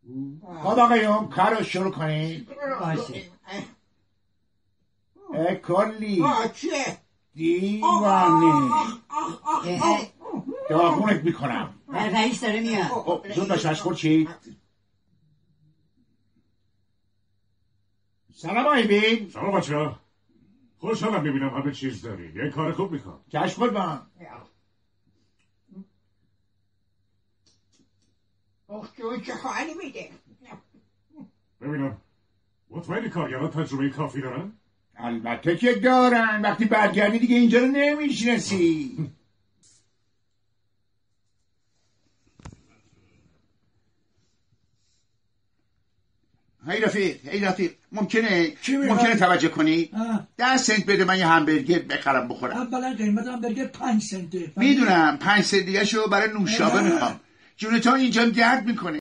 خب آقایون کار رو شروع کنید. باشه. کلی چیه؟ دیوانه داغونت میکنم. رئیس داره میاد. زود باش مشغول چی؟ سلام آقای بین. سلام بچه ها. خوشحالم ببینم همه چیز داری. یه کار خوب میکنم. چشم قربان. اختیوی چه حالی میده؟ ببینم مطمئنی کارگران تجربه کافی دارن؟ البته که دارن. وقتی برگردی دیگه اینجا رو نمیشناسی. هی رفیق ممکنه توجه کنی؟ 10 سنت بده من یه همبرگر بخرم بخورم. اولا قیمت همبرگر 5 سنته. میدونم 5 سنت دیگه شو برای نوشابه میخوام. جون تو اینجا درد میکنه.